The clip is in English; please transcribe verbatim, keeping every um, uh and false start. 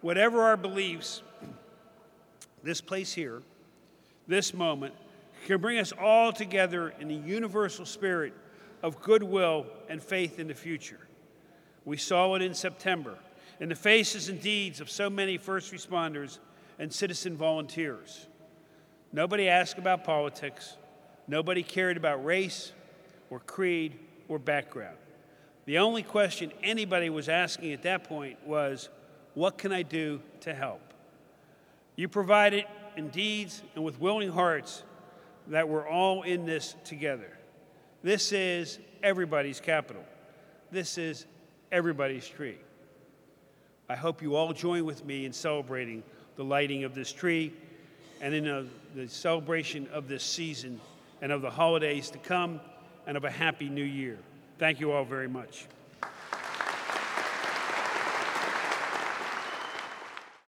Whatever our beliefs, this place here, this moment, can bring us all together in the universal spirit of goodwill and faith in the future. We saw it in September, in the faces and deeds of so many first responders and citizen volunteers. Nobody asked about politics. Nobody cared about race or creed or background. The only question anybody was asking at that point was, what can I do to help? You provided in deeds and with willing hearts that we're all in this together. This is everybody's capital. This is everybody's tree. I hope you all join with me in celebrating the lighting of this tree and in a, the celebration of this season and of the holidays to come and of a happy new year. Thank you all very much.